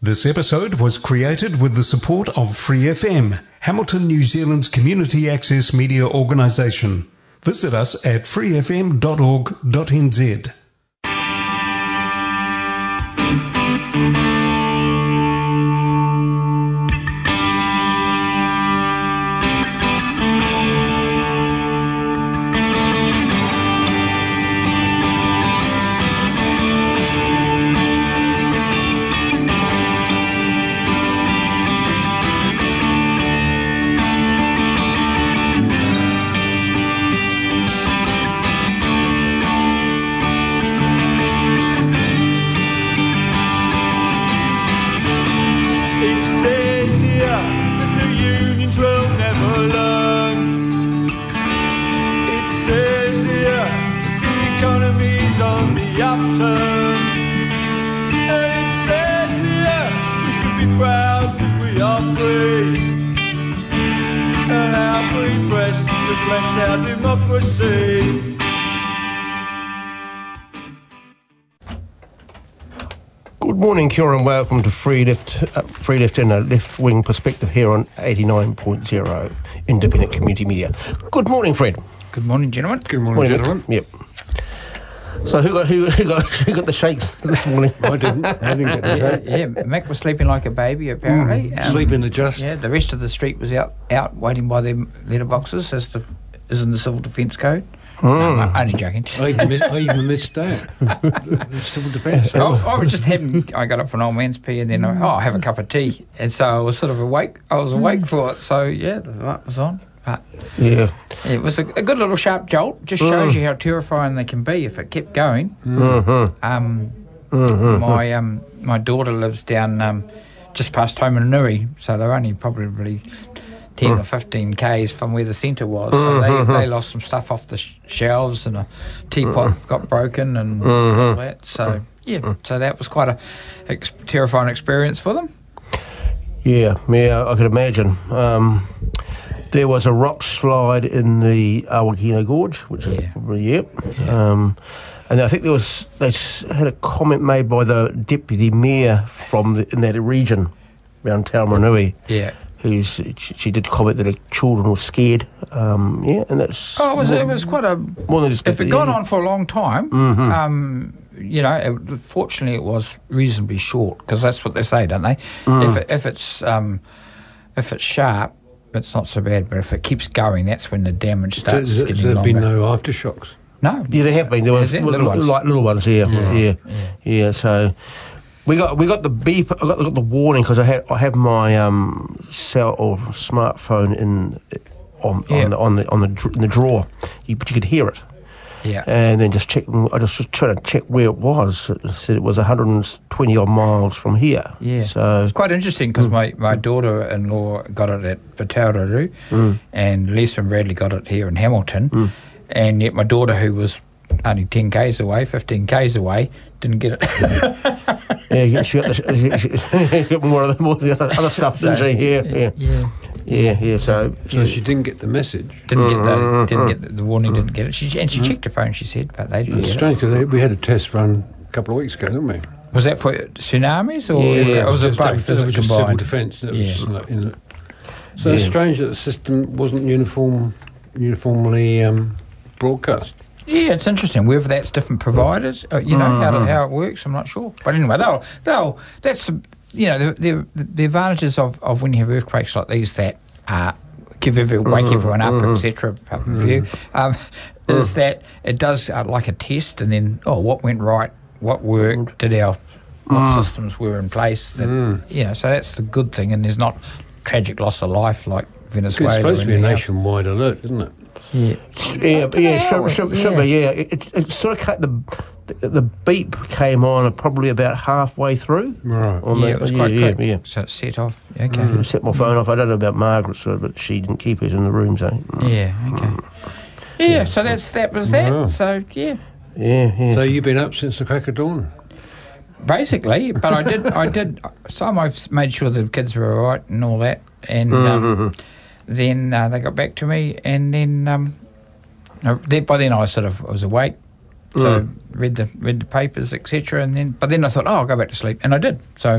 This episode was created with the support of Free FM, Hamilton, New Zealand's community access media organisation. Visit us at freefm.org.nz. Good morning, kia ora, and welcome to Free Left and a Left Wing Perspective here on 89.0 Independent Community Media. Good morning, Fred. Good morning, gentlemen. Good morning, gentlemen. Yep. So who got the shakes this morning? I didn't get the shake. Yeah, Mick was sleeping like a baby, apparently. Sleeping adjust. Yeah, the rest of the street was out waiting by their letterboxes as in the Civil Defence Code. No, only joking. I even missed that. The Civil Defence. I was just I got up for an old man's pee and then I have a cup of tea. And so I was sort of awake. I was awake for it. So, yeah, the light was on. But yeah, it was a good little sharp jolt. Just shows you how terrifying they can be if it kept going. My daughter lives down just past Tomanui, so they're only probably 10 or 15 k's from where the centre was. So they lost some stuff off the shelves, and a teapot got broken and all that. So so that was quite a terrifying experience for them. Yeah, I could imagine. There was a rock slide in the Awakino Gorge, which is probably, and I think they had a comment made by the deputy mayor in that region around Taumarunui. Yeah. She did comment that her children were scared. And that's... Oh, it was quite a... More than just if it gone on for a long time, fortunately it was reasonably short, because that's what they say, don't they? If it's sharp, it's not so bad, but if it keeps going, that's when the damage starts getting longer. There's been no aftershocks? No. Yeah, there have been. There was little ones, yeah. So we got the beep. I got the warning because I have my cell or smartphone in the drawer, but you could hear it. Yeah. And then just check. I just was trying to check where it was. It said it was 120 odd miles from here. Yeah. So it's quite interesting because my daughter-in-law got it at Vatauraru, and Lisa and Bradley got it here in Hamilton, and yet my daughter, who was only 10 k's away, 15 k's away, didn't get it. Yeah, she got more of the other stuff, didn't she? Yeah. So she didn't get the message. Didn't get the warning. Didn't get it. She checked her phone. She said, but they didn't. It's strange because we had a test run a couple of weeks ago, didn't we? Was that for tsunamis or was it both? It was just civil defence. So it's strange that the system wasn't uniformly broadcast. Yeah, it's interesting. Whether that's different providers, how it works, I'm not sure. But anyway, that's the advantages of when you have earthquakes like these that wake everyone up, etc. Is that it does like a test, and then what went right, what worked, what systems were in place. So that's the good thing, and there's not tragic loss of life like Venezuela. It's supposed to be a nationwide alert, isn't it? Should be. It sort of cut the beep came on probably about halfway through. Right. It was quite quick. Yeah. So it set off. Okay. Set my phone off. I don't know about Margaret's, but she didn't keep it in the room, so. Yeah. Okay. Yeah. So that was that. Wow. So yeah. Yeah. So you've been up since the crack of dawn. Basically, but I did. So I've made sure the kids were all right and all that, and. Then they got back to me, and then by then I was awake, so read the papers, etc. And then I thought, I'll go back to sleep, and I did. So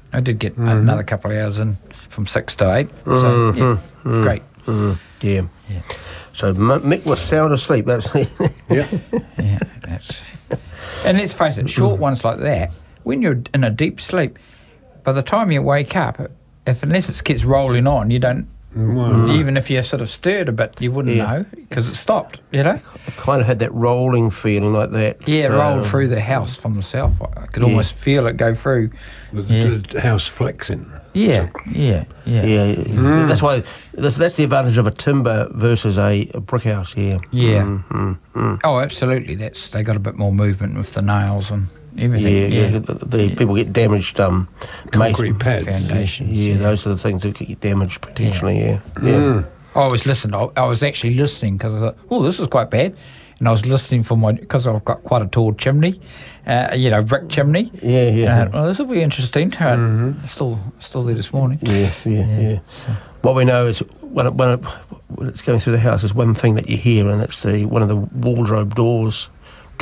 I did get another couple of hours in from 6 to 8. So, great. Yeah. So Mick was sound asleep, absolutely. Yeah. Yeah, and let's face it, short ones like that, when you're in a deep sleep, by the time you wake up, unless it gets rolling on, you don't. Even if you sort of stirred a bit, you wouldn't know because it stopped. You know, I kind of had that rolling feeling like that. Yeah, it rolled through the house from myself. I could almost feel it go through. The house flexing. Yeah. That's why that's the advantage of a timber versus a brick house. Yeah. Oh, absolutely. They got a bit more movement with the nails and everything. Yeah. The people get damaged. Concrete pads. Foundations. Yeah, those are the things that get damaged potentially. Yeah. I was actually listening because I thought, oh, this is quite bad. And I was listening because I've got quite a tall chimney, brick chimney. Yeah. Well, this will be interesting. Still there this morning. Yeah. So. What we know is when it's going through the house, is one thing that you hear, and that's one of the wardrobe doors.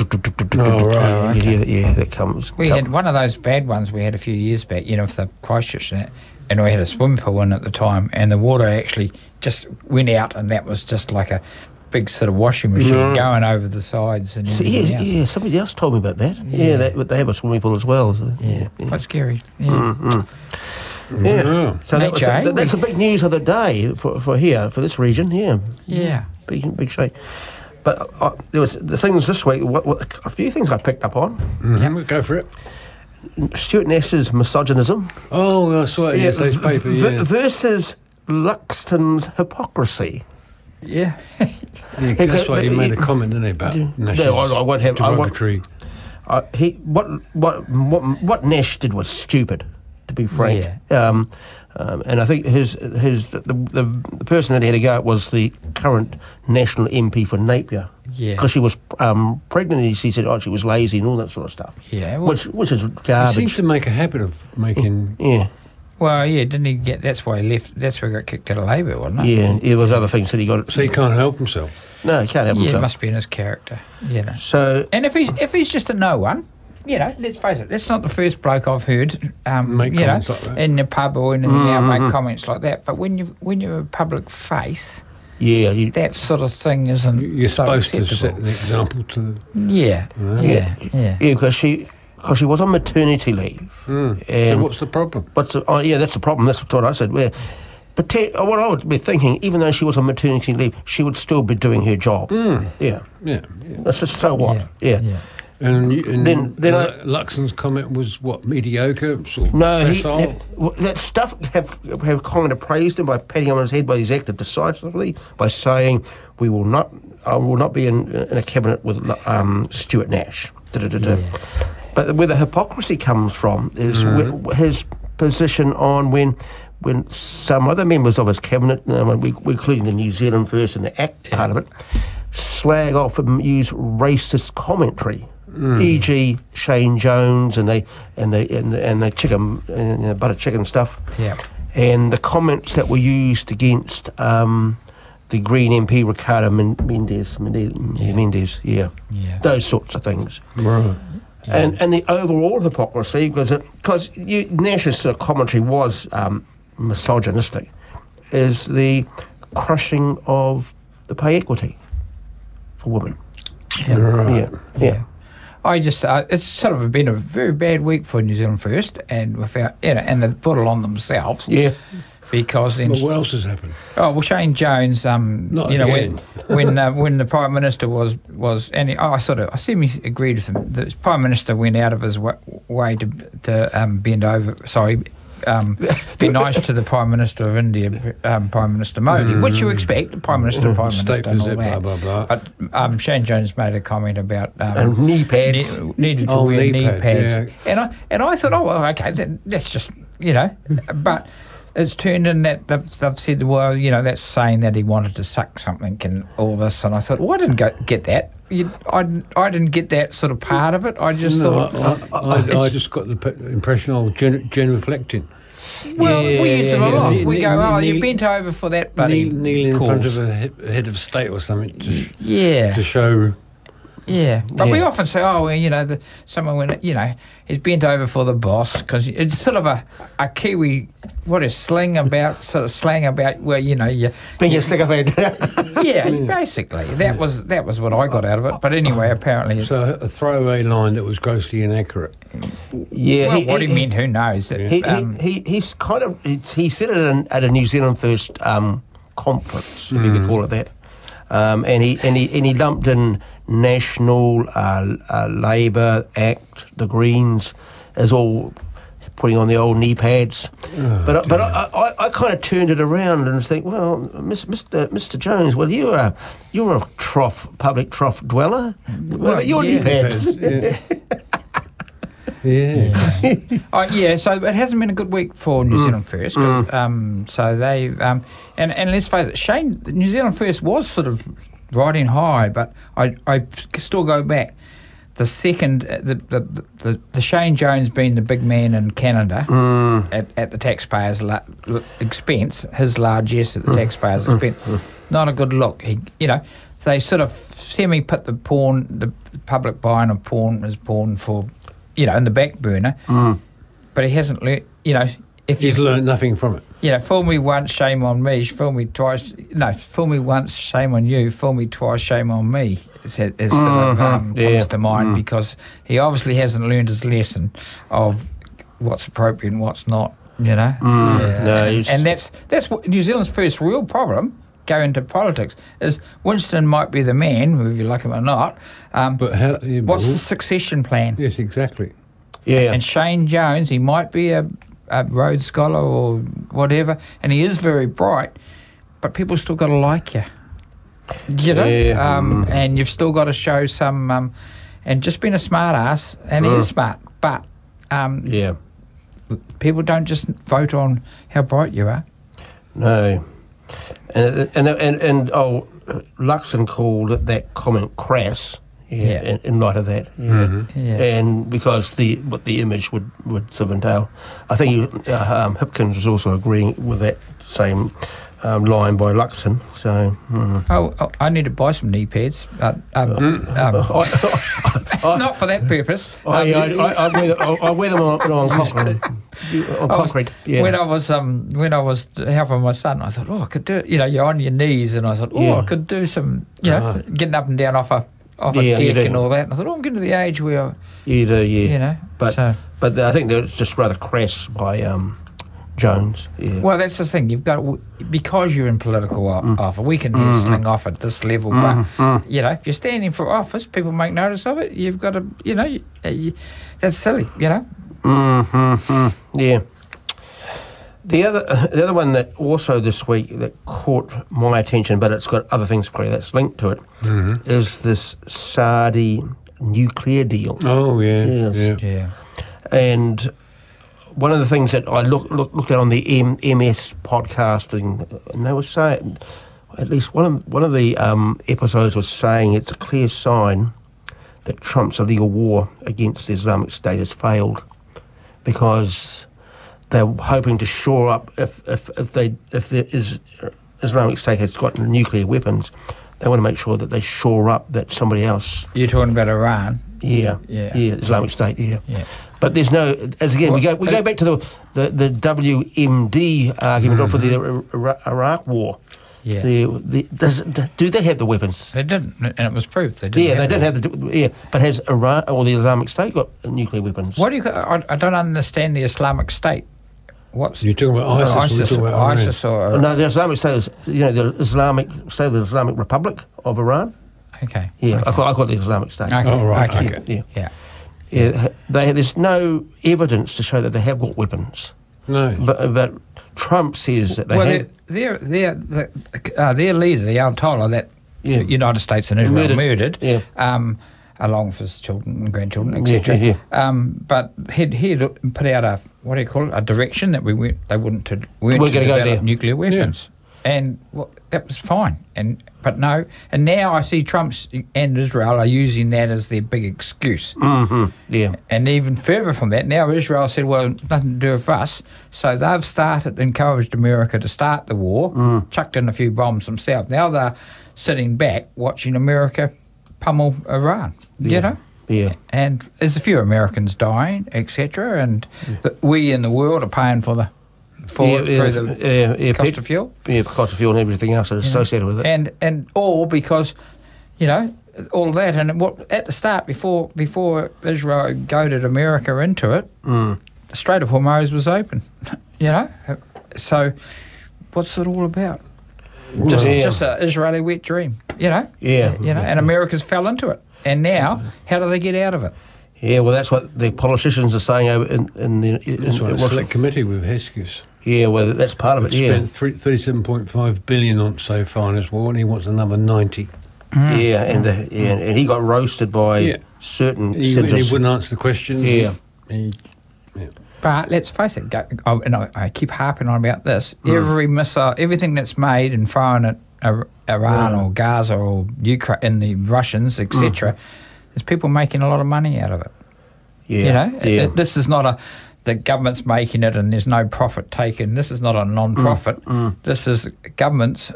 Yeah, that comes. We had one of those bad ones we had a few years back, with the Christchurch and we had a swimming pool in at the time, and the water actually just went out, and that was just like a big sort of washing machine going over the sides and everything else. Yeah, somebody else told me about that. Yeah, they have a swimming pool as well. So, quite scary. Yeah. Yeah. So that's the big news of the day for here, for this region. Yeah. Big shake. But there was the things this week. A few things I picked up on. Go for it. Stuart Nash's misogynism. Oh, I saw it in yesterday's paper. Versus Luxton's hypocrisy. Yeah. That's why he made a comment, didn't he, about Nash's derogatory. What Nash did was stupid, to be frank. Yeah. And I think the person that had to go was the current national MP for Napier. Yeah. Because she was pregnant, and he said, she was lazy and all that sort of stuff. Yeah. Which is garbage. He seems to make a habit of making... Yeah. Well, didn't he get... That's why he left... That's where he got kicked out of Labour, wasn't it? Yeah, there was other things that he got... So he can't help himself? No, he can't help himself. Yeah, it must be in his character, So... And if he's just a no one, let's face it, that's not the first bloke I've heard, make comments like that. in the pub or anything make comments like that. But when you're a public face... Yeah, that sort of thing isn't You're so supposed acceptable. to set an example to... Yeah, because she was on maternity leave. So what's the problem? That's the problem. That's what I said. What I would be thinking, even though she was on maternity leave, she would still be doing her job. Yeah. That's just so what? Yeah. And then Luxon's comment was what, mediocre? That stuff have kind of praised him by patting him on his head, but he's acted decisively by saying I will not be in a cabinet with Stuart Nash. But where the hypocrisy comes from is his position on when some other members of his cabinet, including the New Zealand First and the ACT part of it, slag off and use racist commentary. E.g. Shane Jones and the chicken and butter chicken stuff. Yeah. And the comments that were used against the Green MP Ricardo Mendes. Those sorts of things. Right. Yeah. And the overall hypocrisy, because Nash's commentary was misogynistic, is the crushing of the pay equity for women. Yeah. I just it's sort of been a very bad week for New Zealand First, and without and they've put it on themselves. Yeah. Because then, what else has happened? Oh well, Shane Jones. Not again. when the Prime Minister was and I semi agreed with him. The Prime Minister went out of his way to bend over. Be nice to the Prime Minister of India, Prime Minister Modi, which you expect, Prime Minister, Prime Minister, and all that. Blah, blah, blah. But Shane Jones made a comment about knee pads. Needed to wear knee pads. Yeah. And I thought, okay, that's just but it's turned in that they've said, well, that's saying that he wanted to suck something and all this, and I thought, well, I didn't get that. I didn't get that sort of part of it. I just thought... I just got the impression of genuflecting. Well, we use it a lot. We go, you bent over for that bloody kneel in cause. front of a head of state or something to show Yeah, but we often say, oh, well, you know, someone when he's bent over for the boss because it's sort of a Kiwi, slang about, well, you being a sycophant. yeah, basically that was what I got out of it. But anyway, apparently, so a throwaway line that was grossly inaccurate. Yeah, well, what he meant, who knows? He said it at a New Zealand First conference, if you could call it that. And he lumped in National, Labour, ACT, the Greens, as all putting on the old knee pads. But I kind of turned it around and think, well, Mr. Jones, well, you're a public trough dweller. What about your knee pads? Yeah. So it hasn't been a good week for New Zealand First. So they and let's face it, Shane, New Zealand First was sort of riding high, but I still go back. The second, the Shane Jones being the big man in Canada at the taxpayers' expense, his largesse at the taxpayers' expense, not a good look. They sort of put the public buying of porn as porn for, in the back burner, but he hasn't learnt, if he's learned nothing from it. Fool me once, shame on me. Fool me twice. No, fool me once, shame on you. Fool me twice, shame on me. Comes to mind because he obviously hasn't learned his lesson of what's appropriate and what's not. And that's what New Zealand's first real problem. Go into politics is Winston might be the man, whether you like him or not. But what's the succession plan? Yes, exactly. Yeah, and Shane Jones, he might be a Rhodes Scholar or whatever, and he is very bright, but people still got to like you. And you've still got to show some, and just being a smart ass, and he is smart, but people don't just vote on how bright you are. No, and Luxon called that comment crass. In light of that, and because the image would sort of entail, I think Hipkins was also agreeing with that same line by Luxon. So, I need to buy some knee pads. Not for that purpose. I wear them on concrete. When I was helping my son, I thought, I could do it. You're on your knees, and I thought, I could do some, getting up and down off a deck and all that. And I thought, I'm getting to the age where you do, But I think that it's just rather crass by Jones. Yeah. Well, that's the thing. You've got because you're in political office. We can sling off at this level, but if you're standing for office, people make notice of it. You've got to, that's silly. Yeah. The other one that also this week that caught my attention, but it's got other things probably that's linked to it, is this Saudi nuclear deal. Oh yeah, yes. Yeah. And one of the things that I looked at on the MS podcasting, and they were saying, at least one of the episodes was saying it's a clear sign that Trump's illegal war against the Islamic State has failed, because they're hoping to shore up if the Islamic State has got nuclear weapons, they want to make sure that they shore up that somebody else. You're talking about Iran. Yeah, Islamic State. Yeah. But there's no. As again, we go back to the WMD argument for the Iraq War. Yeah. Do they have the weapons? They didn't, and it was proved they didn't. Yeah, they didn't have the. Yeah, but has Iran or the Islamic State got nuclear weapons? What do you? I don't understand the Islamic State. You're talking about ISIS? ISIS or no, the Islamic State is the Islamic State, the Islamic Republic of Iran. Okay. Yeah, okay. I call it the Islamic State. Okay. Oh right. Okay. Yeah. There's no evidence to show that they have got weapons. No. But Trump says that they have. Their leader, the Ayatollah, that the United States and Israel murdered. Along with his children and grandchildren, etc. But he'd put out a direction that we're going to develop nuclear weapons, and that was fine. But no, and now I see Trump and Israel are using that as their big excuse. Yeah, and even further from that, now Israel said, "Well, nothing to do with us," so they've encouraged America to start the war, chucked in a few bombs themselves. Now they're sitting back watching America pummel Iran. You know. Yeah. And there's a few Americans dying, etc. And we in the world are paying for the through the cost of fuel. Yeah, cost of fuel and everything else that's associated with it. And all because, all of that. And what at the start, before Israel goaded America into it, the Strait of Hormuz was open. So what's it all about? Just an Israeli wet dream. And America's fell into it. And now, how do they get out of it? Yeah, well, that's what the politicians are saying over in the Select Committee with Hesketh. Yeah, well, that's part of it. Spent 37.5 billion on so far as well, and he wants another 90. Yeah, and he got roasted by certain senators. And he wouldn't answer the question. Yeah. But let's face it, and I keep harping on about this. Every missile, everything that's made and thrown at Iran or Gaza or Ukraine, and the Russians, etc., there's people making a lot of money out of it. Yeah. This is not the government's making it and there's no profit taken. This is not a non-profit. This is governments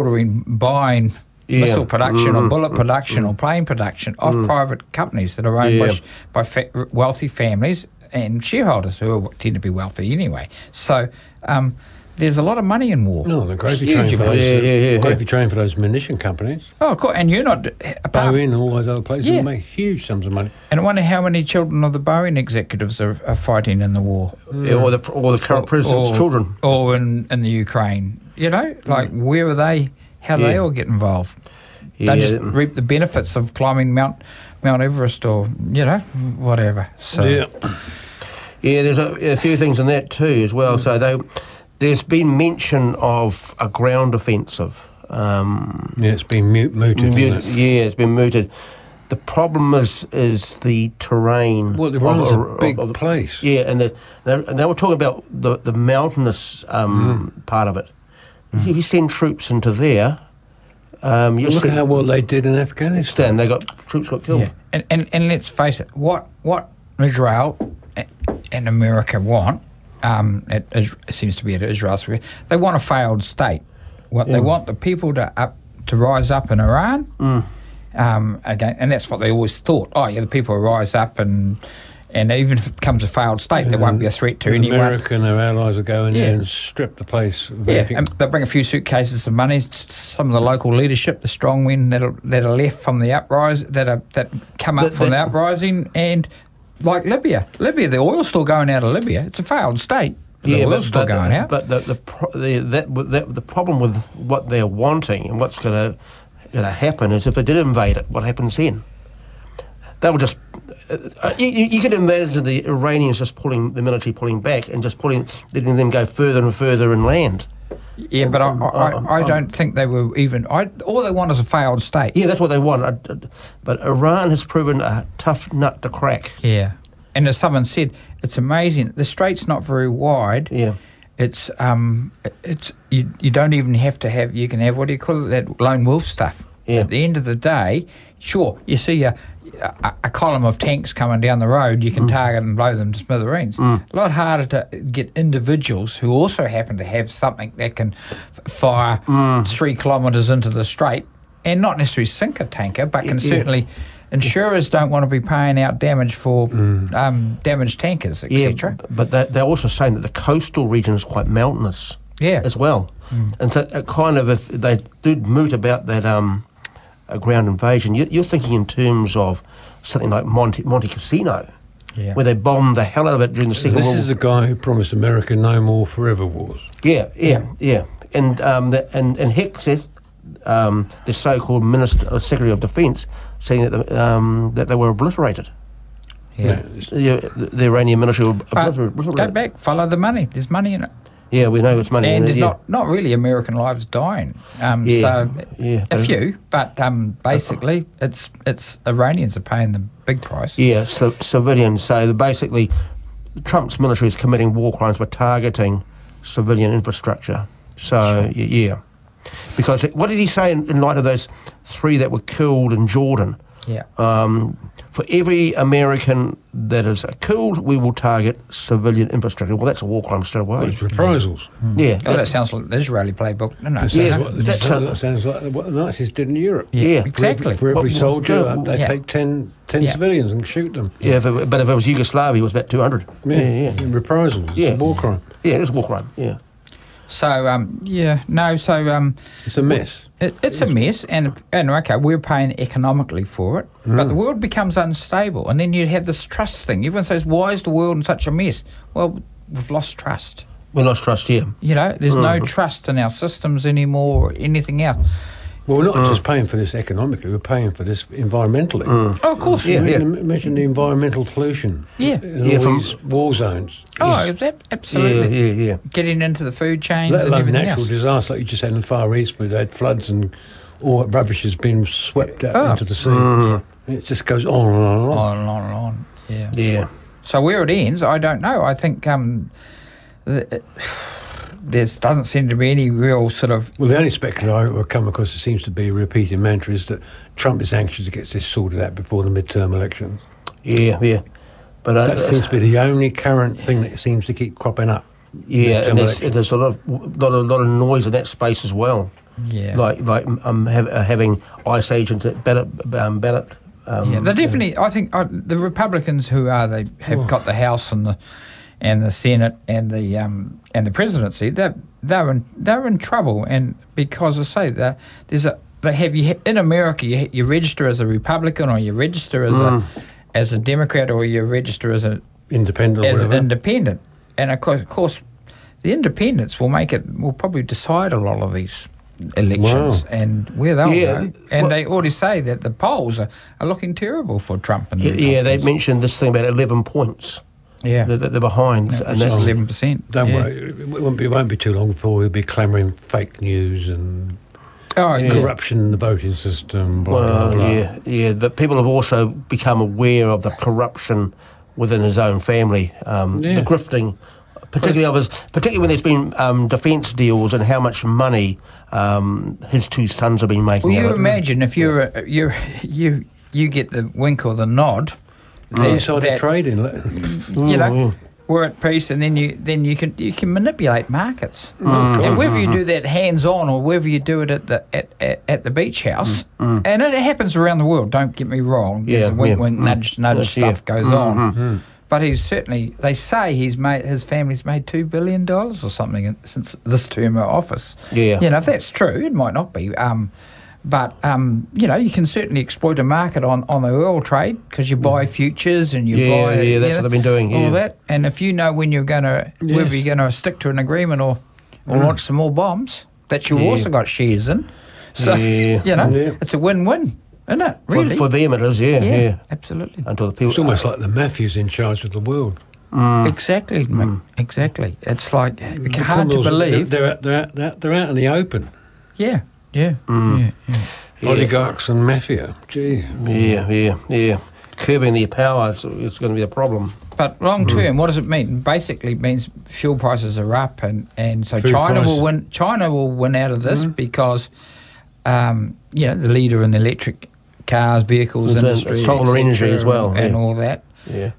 buying missile production or bullet production or plane production of private companies that are owned by wealthy families and shareholders who tend to be wealthy anyway. So there's a lot of money in war. No, the gravy train for those, gravy train for those munition companies. Oh, of course. And you're not... Boeing and all those other places make huge sums of money. And I wonder how many children of the Boeing executives are fighting in the war. Yeah, or the current president's children. Or in the Ukraine. Where are they? How do they all get involved? They just reap the benefits of climbing Mount Everest or, whatever. So. Yeah, there's a few things in that too as well. So there's been mention of a ground offensive. It's been mooted. Yeah, it's been mooted. The problem is the terrain. Well, Iran's a big place. Yeah, and they were talking about the mountainous part of it. If you send troops into there, Look at what they did in Afghanistan. Troops got killed. Yeah. And let's face it, what Israel and America want, it seems to be at Israel's, they want a failed state. They want the people to rise up in Iran. Again, and that's what they always thought. The people will rise up and even if it becomes a failed state, there won't be a threat to anyone. America and their allies will go in there and strip the place. And they'll bring a few suitcases of money. Some of the local leadership, the strong men that are left from the uprising, that come up from the uprising, and like Libya, the oil's still going out of Libya. It's a failed state. The oil's still going out. But the problem with what they're wanting and what's going to happen is if they did invade it, what happens then? They will just... you can imagine the Iranians just the military pulling back and just letting them go further and further inland. Yeah, but I don't think they were even... all they want is a failed state. Yeah, that's what they want. But Iran has proven a tough nut to crack. Yeah. And as someone said, it's amazing. The strait's not very wide. Yeah. It's you don't even have to have... You can have, what do you call it, that lone wolf stuff. Yeah. At the end of the day, sure, you see a column of tanks coming down the road, you can target and blow them to smithereens. A lot harder to get individuals who also happen to have something that can fire 3 kilometres into the strait and not necessarily sink a tanker, but can certainly... Insurers don't want to be paying out damage for damaged tankers, etc. Yeah, but they're also saying that the coastal region is quite mountainous as well. And so if they did moot about that a ground invasion, you're thinking in terms of something like Monte Cassino, where they bombed the hell out of it during the Second World War. This is the guy who promised America no more forever wars. Yeah. And Hexeth, the so-called Secretary of Defence, saying that they were obliterated. The Iranian military were obliterated. Go back, follow the money. There's money in it. Yeah, we know it's money. And there's not really American lives dying. A few, but basically it's Iranians are paying the big price. Yeah, civilians. So basically, Trump's military is committing war crimes by targeting civilian infrastructure. So, Because what did he say in light of those 3 that were killed in Jordan? Yeah. For every American that is killed, we will target civilian infrastructure. Well, that's a war crime straight away. It's reprisals. Yeah. Oh, that sounds like the Israeli playbook, doesn't it? Yeah, That sounds like what the Nazis did in Europe. Yeah. Exactly. For every soldier, they Yeah. take 10 Yeah. civilians and shoot them. Yeah, but if it was Yugoslavia, it was about 200. Yeah. Reprisals. Yeah. It's a war crime. Yeah, it was a war crime, yeah. So, It's a mess. it's a mess, and okay, we're paying economically for it, but the world becomes unstable, and then you have this trust thing. Everyone says, why is the world in such a mess? Well, we've lost trust. We lost trust here. You know, there's no trust in our systems anymore or anything else. Well, we're not just paying for this economically, we're paying for this environmentally. Oh, of course. Yeah. Imagine the environmental pollution Yeah. in all these war zones. Oh, absolutely. Yeah. Getting into the food chains Let and alone everything natural else. disaster like you just had in the Far East where they had floods and all that rubbish has been swept out into the sea. It just goes on and on and on. On and on and on. Yeah. Yeah. So where it ends, I don't know. I think there doesn't seem to be any real sort of... Well, the only speculator I've come across that seems to be a repeating mantra is that Trump is anxious to get this sorted out before the midterm elections. Yeah. But That seems to be the only current thing that seems to keep cropping up. yeah, and Midterm elections. there's a lot of noise in that space as well. Yeah. Having ICE agents at ballot. Yeah, they definitely. I think the Republicans who have got the House and the Senate and the presidency. They're in trouble, and because I say in America you register as a Republican or you register as a Democrat or you register as an Independent or whatever. independent, and of course the independents will probably decide a lot of these elections and where they'll go. And they already say that the polls are looking terrible for Trump. And they mentioned this thing about 11 points. Yeah, they're behind, and that's 11%. Don't worry, it won't be too long before we'll be clamouring fake news and corruption in the voting system. Blah, blah, blah. Yeah. But people have also become aware of the corruption within his own family, the grifting, particularly when there's been defence deals and how much money his two sons have been making. Well, out you of it. imagine if you get the wink or the nod. Insider trading. We're at peace, and then you can manipulate markets, and whether you do that hands on or whether you do it at the beach house, and it happens around the world. Don't get me wrong. There's wink, nudge stuff goes on. But he's certainly. They say his family's made $2 billion or something since this term of office. Yeah. If that's true, it might not be. But you can certainly exploit a market on the oil trade because you buy futures and you buy. Yeah, that's what they've been doing. All that, and if you know when you're going to whether you're going to stick to an agreement or launch some more bombs that you also got shares in, so it's a win-win, isn't it? Really, for them it is. Yeah, absolutely. Until the people, it's almost like the mafia's in charge of the world. Exactly, mate. Exactly. It's like hard to believe they're out in the open. Yeah. Oligarchs and mafia. Gee. Yeah. Curbing their power is going to be a problem. But long term, what does it mean? Basically, it means fuel prices are up, and so Food China price. will win. China will win out of this because, the leader in the electric cars, vehicles industry, solar et energy cetera, as well, and all that. Yeah.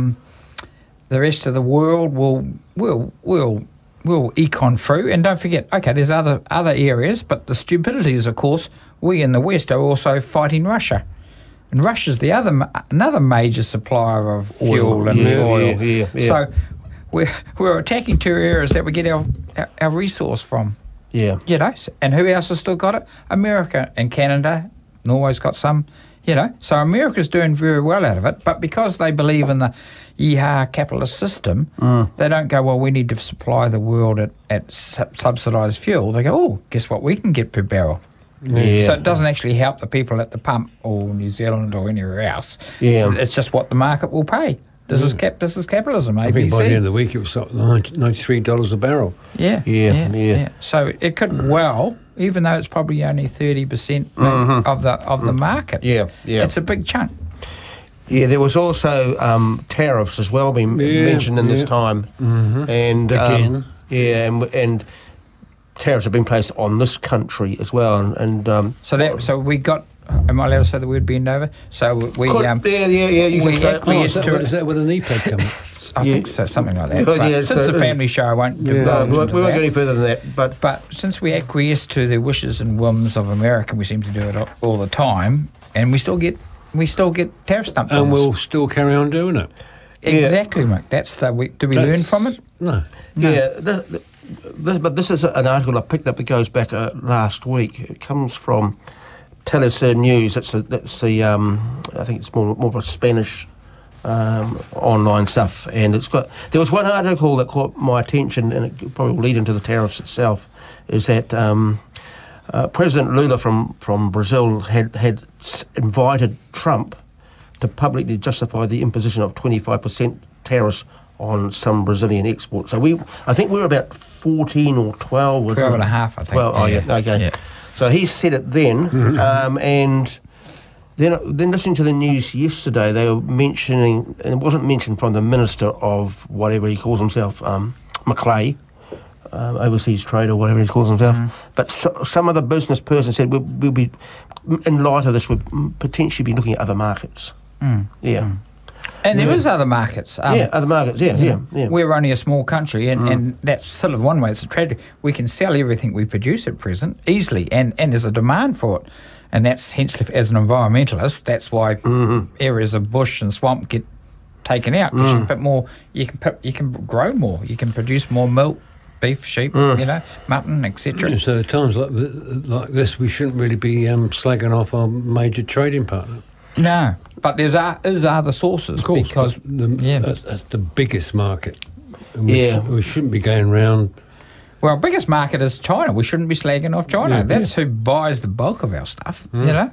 The rest of the world will econ through, and don't forget. Okay, there's other areas, but the stupidity is, of course, we in the West are also fighting Russia. And Russia's another major supplier of fuel and oil. Yeah. So we're attacking two areas that we get our resource from. Yeah. And who else has still got it? America and Canada. Norway's got some. So America's doing very well out of it. But because they believe in the capitalist system, they don't go, well, we need to supply the world at subsidised fuel. They go, oh, guess what we can get per barrel. Yeah. So it doesn't actually help the people at the pump or New Zealand or anywhere else. Yeah. It's just what the market will pay. This is capitalism, ABC. I think by the end of the week it was $93 a barrel. Yeah. So it could even though it's probably only 30% of the market. Yeah. It's a big chunk. Yeah, there was also tariffs as well being mentioned in this time, and Again. and tariffs have been placed on this country as well, and So we got Am I allowed to say the word bend over? So we You can say it. acquiesced to Is it. that with an EPEG coming? I think so, something like that. Well, But yeah, since so- the family show, I won't Yeah. No, divulge we into won't go that. any further than that. But since we acquiesce to the wishes and whims of America, we seem to do it all the time, and we still get tariff stumped. on And us. we'll still carry on doing it. Exactly, Mick. That's the. Do we learn from it? No. Yeah, but this is an article I picked up that goes back last week. It comes from Telesur News. That's the I think it's more of a Spanish online stuff, and there was one article that caught my attention, and it probably will lead into the tariffs itself. Is that President Lula from Brazil had invited Trump to publicly justify the imposition of 25% tariffs on some Brazilian exports. So I think we were about 14 or 12. 12 and a half, I think. Well, okay. Yeah. So he said it then, and then listening to the news yesterday, they were mentioning, and it wasn't mentioned from the minister of whatever he calls himself, Maclay, overseas trade or whatever he calls himself. But some other business person said we'll be, in light of this, we'll potentially be looking at other markets. Yeah. And there is other markets. Other markets, yeah. We're only a small country, and that's sort of one way. It's a tragedy. We can sell everything we produce at present easily, and there's a demand for it. And that's hence, as an environmentalist, that's why areas of bush and swamp get taken out, because you can put more. You can grow more. You can produce more milk, beef, sheep, mutton, etc. Yeah, so at times like this, we shouldn't really be slagging off our major trading partner. No, but there's other sources, Of course, because that's the biggest market. And Yeah. we shouldn't be going round. Well, biggest market is China. We shouldn't be slagging off China. Yeah. That's who buys the bulk of our stuff.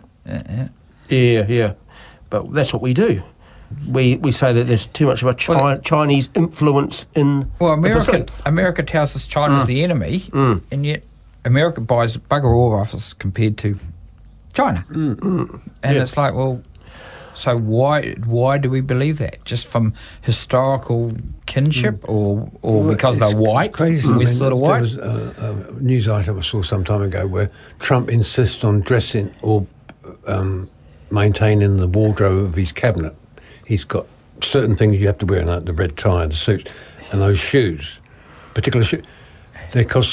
Yeah. But that's what we do. We say that there's too much of a Chinese influence in Well, the Pacific. America tells us China's the enemy, and yet America buys bugger all off us compared to China. And it's like, well, so why do we believe that? Just from historical kinship, or because they're white? Crazy. We're sort of white. There was a news item I saw some time ago where Trump insists on dressing or maintaining the wardrobe of his cabinet. He's got certain things you have to wear, like the red tie and the suit, and those shoes, particular shoes. They cost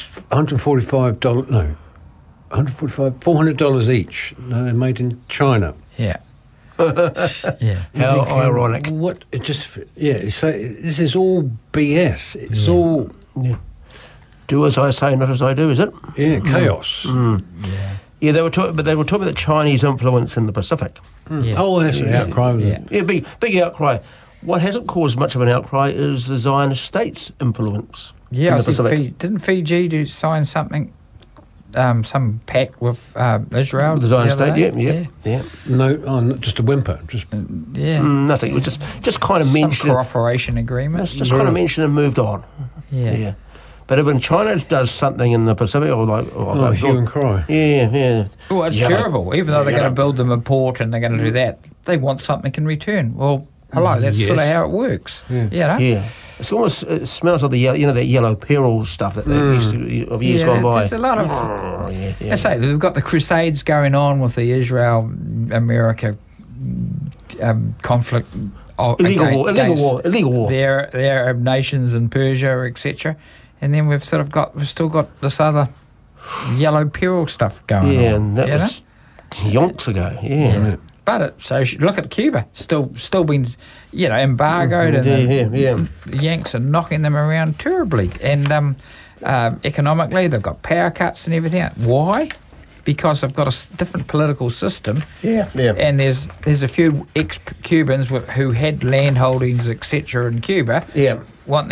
$400 each. No, they're made in China. Yeah. Yeah. How ironic. What? It just, it's this is all BS. It's all, Do as I say, not as I do, is it? chaos. Yeah, they were talking about the Chinese influence in the Pacific. Yeah. Oh, that's an outcry. Yeah. Big outcry. What hasn't caused much of an outcry is the Zionist state's influence Yeah, in I the Pacific. think didn't Fiji sign something, some pact with Israel? The Zionist other state, day? yeah. No, not just a whimper. Just Yeah. Nothing. We just kind of Some mentioned it. cooperation agreement. Just kind of mentioned and moved on. Yeah. But when China does something in the Pacific, or hue and cry. yeah. Well, it's Yellow. terrible. Even though they're going to build them a port and they're going to do that, they want something in return. Well, hello, that's sort of Yes. how it works. Yeah. You know? Yeah. It smells like the yellow, that yellow peril stuff that they used to of years gone by. There's a lot of. Yeah. I say they've got the crusades going on with the Israel-America conflict. Illegal war. The Arab nations in Persia, etc. And then we've still got this other yellow peril stuff going on. Yeah, and that you was know? yonks ago. Yeah. But look at Cuba, still been, embargoed, and Yeah. the Yanks are knocking them around terribly. And economically, they've got power cuts and everything. Why? Because they've got a different political system. Yeah. And there's a few ex-Cubans who had land holdings, etc. in Cuba. Yeah. Want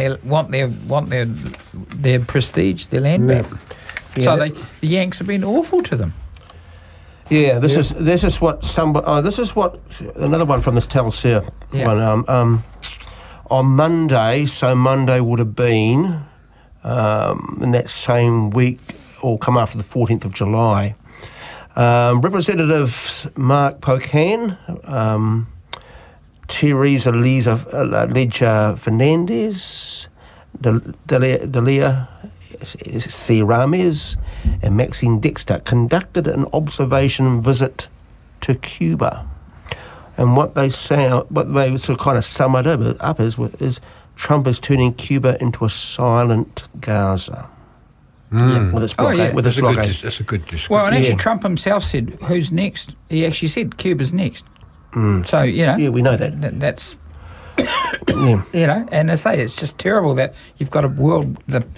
their prestige, their land back. Yeah, So the Yanks have been awful to them. Yeah, this is what another one from this Telcel one. On Monday, so Monday would have been in that same week, or come after the 14th of July. Representative Mark Pocan, Teresa Leja Fernandez, Delia C. Ramirez, and Maxine Dexter conducted an observation visit to Cuba. And what they say, what they sort of kind of sum it up is Trump is turning Cuba into a silent Gaza. With its blockade. With its blockade. That's a good description. Well, and actually Trump himself said, who's next? He actually said Cuba's next. So, Yeah, we know that. That's... and they say it's just terrible that you've got a world,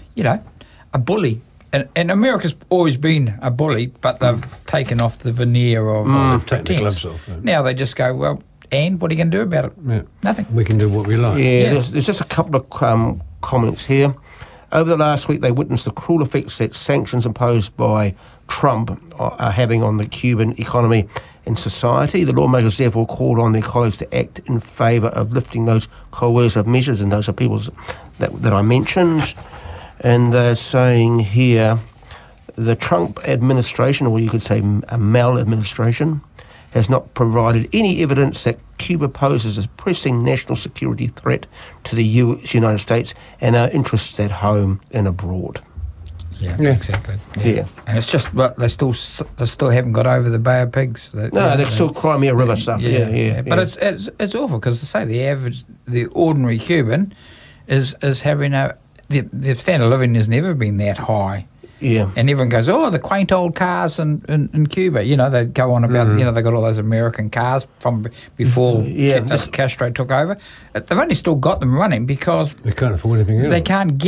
a bully. And America's always been a bully, but they've taken off the veneer of take the pretense. gloves off. Now they just go, well, and what are you going to do about it? Yeah. Nothing. We can do what we like. Yeah. There's just a couple of comments here. Over the last week, they witnessed the cruel effects that sanctions imposed by Trump are having on the Cuban economy and society. The lawmakers therefore called on their colleagues to act in favour of lifting those coercive measures, and those are people that I mentioned. And they're saying here, the Trump administration, or you could say a maladministration, has not provided any evidence that Cuba poses a pressing national security threat to the United States and our interests at home and abroad. Yeah, exactly. Yeah. And it's just, well, they still haven't got over the Bay of Pigs. They're still Crimea River stuff. Yeah. But it's awful because, to say, the ordinary Cuban is having the standard of living has never been that high. Yeah. And everyone goes, oh, the quaint old cars in Cuba. They go on about, they got all those American cars from before Castro took over. They've only still got them running because they can't afford anything else. They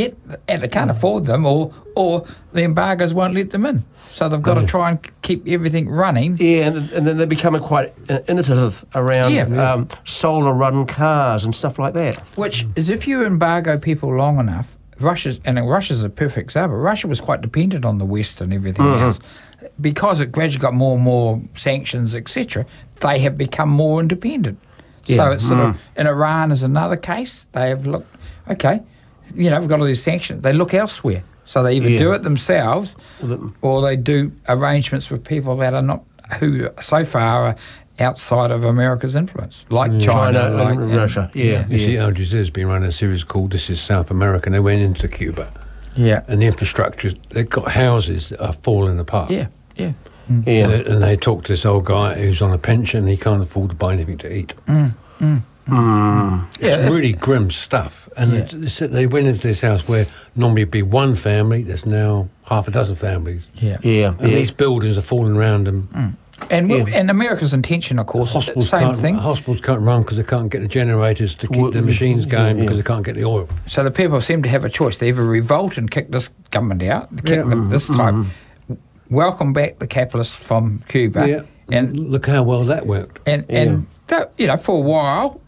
can't afford them, or the embargoes won't let them in. So they've got to try and keep everything running. Yeah, and then they're becoming quite innovative around solar-run cars and stuff like that. Which is, if you embargo people long enough, Russia's a perfect example. Russia was quite dependent on the West and everything else. Because it gradually got more and more sanctions, etc., they have become more independent. Yeah. So it's sort of, in Iran is another case. They have looked, okay, we've got all these sanctions. They look elsewhere. So they either do it themselves or they do arrangements with people that are not, who so far are outside of America's influence, like China and Russia. You see, Al Jazeera's been running a series called This is South America, and they went into Cuba. Yeah. And the infrastructure, they've got houses that are falling apart. Yeah. And they talked to this old guy who's on a pension, he can't afford to buy anything to eat. It's really grim stuff. And they went into this house where normally it'd be one family, there's now half a dozen families. And these buildings are falling around them. And America's intention, of course, is the same thing. Hospitals can't run because they can't get the generators to keep the machines going because they can't get the oil. So the people seem to have a choice. They either revolt and kick this government out, this type, welcome back the capitalists from Cuba. And look how well that worked. And that, for a while,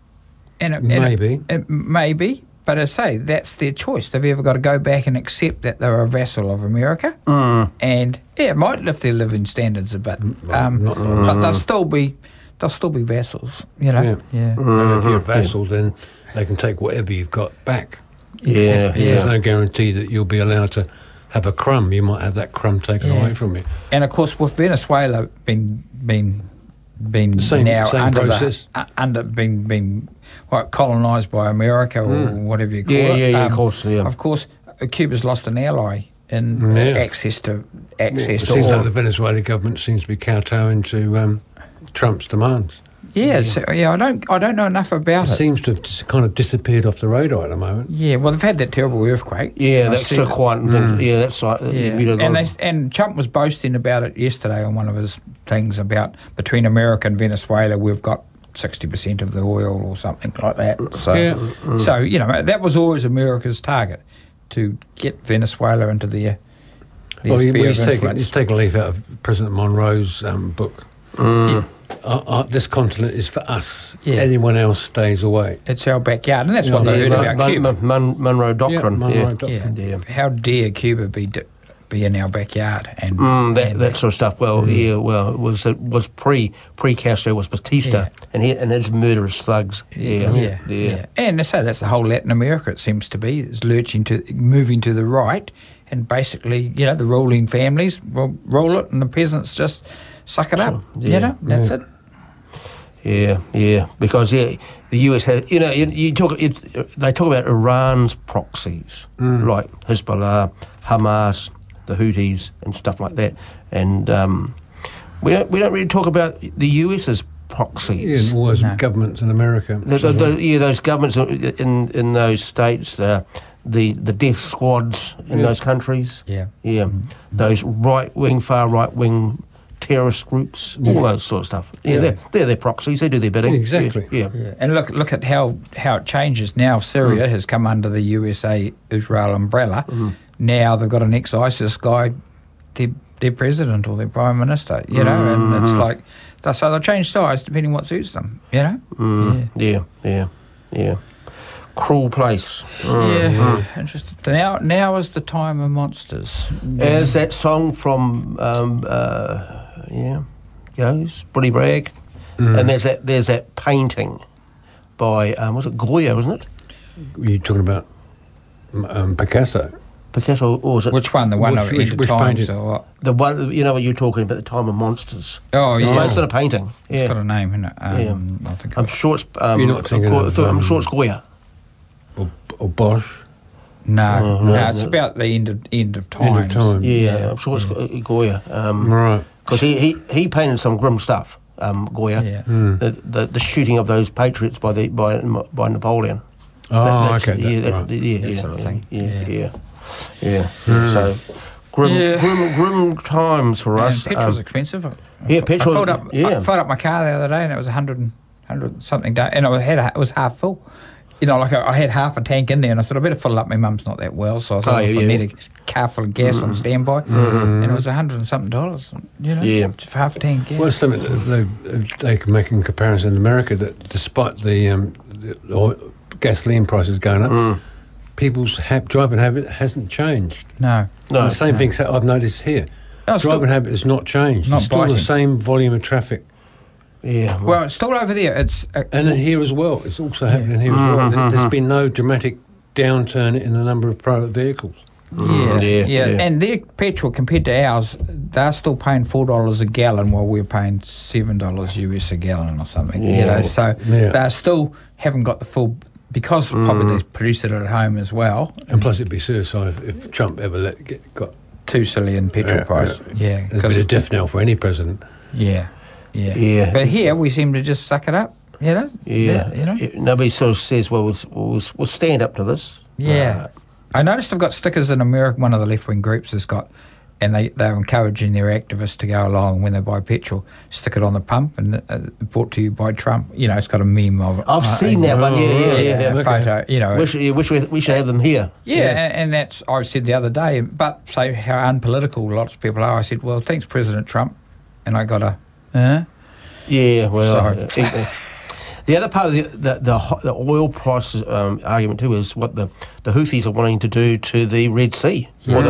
maybe. But as I say, that's their choice. They've either got to go back and accept that they're a vassal of America, and it might lift their living standards a bit, but they'll still be vassals. And if you're a vassal, then they can take whatever you've got back. There's no guarantee that you'll be allowed to have a crumb. You might have that crumb taken away from you. And of course, with Venezuela being same now process. being colonised by America or whatever you call it. Of course, Cuba's lost an ally in access to It seems like the Venezuelan government seems to be kowtowing to Trump's demands. I don't know enough about it. It seems to have just kind of disappeared off the radar at the moment. Yeah, well, they've had that terrible earthquake. That's so quite. That's like. And Trump was boasting about it yesterday on one of his things about between America and Venezuela, we've got 60% of the oil or something like that. So, that was always America's target, to get Venezuela into their sphere of influence. He's taken a leaf out of President Monroe's book. This continent is for us. Anyone else stays away. It's our backyard, and that's what they heard about Cuba. Monroe Doctrine. Monroe Doctrine. How dare Cuba be in our backyard? And that sort of stuff. Well, it was pre Castro was Batista, and his murderous thugs. And so that's the whole Latin America. It seems to be is moving to the right, and basically, the ruling families will roll it, and the peasants just suck it up. That's it. Because the US has, they talk about Iran's proxies, like Hezbollah, Hamas, the Houthis, and stuff like that. And We don't really talk about the US's proxies. Yeah, always governments in America. Those governments in those states, the death squads in those countries. Yeah. Those far right wing terrorist groups, all those sort of stuff. They're their proxies. They do their bidding. Exactly. Yeah. And look at how it changes now. Syria has come under the USA-Israel umbrella. Now they've got an ex-ISIS guy, their president or their prime minister. You know, and it's like so they'll change sides depending what suits them. You know. Yeah. Cruel place. Interesting. Now is the time of monsters. As that song from goes, Buddy Bragg, and there's that painting by was it Goya, wasn't it? You're talking about Picasso. Picasso, or was it? Which one? The one of End of Times or what? The one, you know what you're talking about, the Time of Monsters. Oh, yeah. It's based on a painting. It's got a name, isn't it? I think I'm sure it's. You're not thinking I'm sure it's Goya. Or Bosch. No, it's about the end of times. End of time. Yeah, I'm sure it's Goya. Right. Because he painted some grim stuff. Goya. Yeah. The shooting of those patriots by Napoleon. That's sort of thing. Yeah. So grim times for us. Petrol's expensive. Petrol. I filled up my car the other day, and it was 100 something day, and it was half full. You know, like I had half a tank in there, and I said I better fill it up. My mum's not that well, so I thought I need a car full of gas on standby, and it was $100 and something. You know, for half a tank. Yeah. Well, something that they can make in comparison in America that despite the gasoline prices going up, people's driving habit hasn't changed. No. The same thing I've noticed here. Driving habit has not changed. Not it's still biting. the same volume of traffic. Yeah. Well, it's still over there. And here as well. It's also happening here as well. There's been no dramatic downturn in the number of private vehicles. Yeah. And their petrol compared to ours, they're still paying $4 a gallon while we're paying $7 US a gallon or something. You know, so they still haven't got the full, because probably they produce it at home as well. And plus, it'd be suicide if Trump ever got too silly in petrol price. Yeah, there's a bit of death knell for any president. Yeah. But here we seem to just suck it up. You know. Yeah. Nobody sort of says, "Well, we'll stand up to this." Yeah. I noticed they've got stickers in America. One of the left-wing groups has got, and they're encouraging their activists to go along when they buy petrol, stick it on the pump, and brought to you by Trump. You know, it's got a meme of it. I've seen that one. Yeah. Photo. You know, we should have them here. Yeah, and that's I said the other day. But say how unpolitical lots of people are. I said, well, thanks, President Trump, and I got a. Yeah, well, Sorry. The other part of the oil price argument too is what the Houthis are wanting to do to the Red Sea,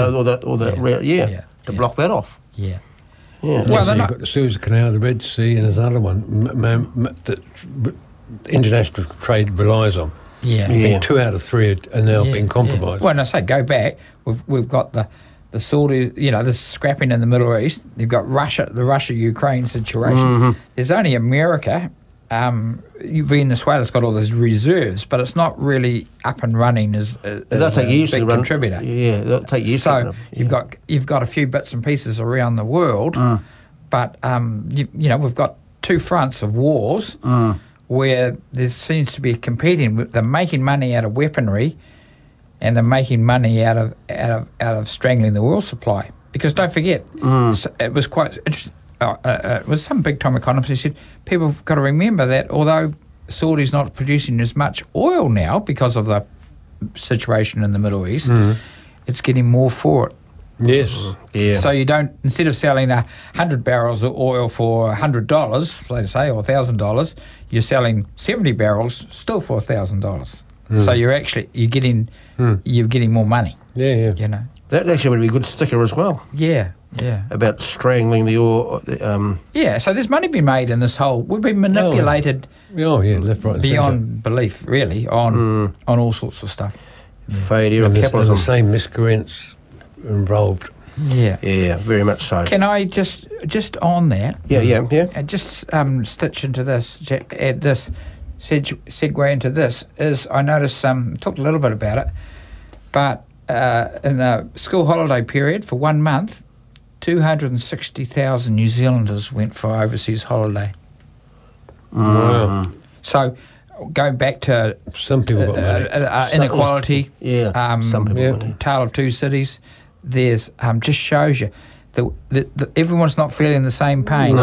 to block that off. Yeah. Well, so you've got the Suez Canal, the Red Sea, and there's another one that international trade relies on. Yeah. 2 out of 3 are now being compromised. Well, and I say go back. We've got the Saudi, you know, the scrapping in the Middle East. You've got the Russia-Ukraine situation. There's only America. Venezuela's got all those reserves, but it's not really up and running as a big contributor. Yeah, that'll take years. So you've got a few bits and pieces around the world, but we've got two fronts of wars where there seems to be competing. They're making money out of weaponry, and they're making money out of strangling the oil supply. Because don't forget, it was quite interesting. It was some big-time economist who said people have got to remember that although Saudi's not producing as much oil now because of the situation in the Middle East, it's getting more for it. Yes. Yeah. So you don't, instead of selling 100 barrels of oil for $100, let's say, or $1,000, you're selling 70 barrels still for $1,000. So you're getting more money. Yeah. You know. That actually would be a good sticker as well. Yeah. About strangling the oil. Yeah, so there's money been made in this whole. We've been manipulated. Left, right, and beyond belief, really, on all sorts of stuff. Failure of capitalism. The same miscreants involved. Yeah, very much so. Can I just on that? Yeah. Just stitch into this, add this, segue into this. Is I noticed talked a little bit about it, but in the school holiday period for 1 month, 260,000 New Zealanders went for overseas holiday. Wow. So, going back to Some people got money. inequality, some people got money. Tale of Two Cities, there's just shows you that everyone's not feeling the same pain,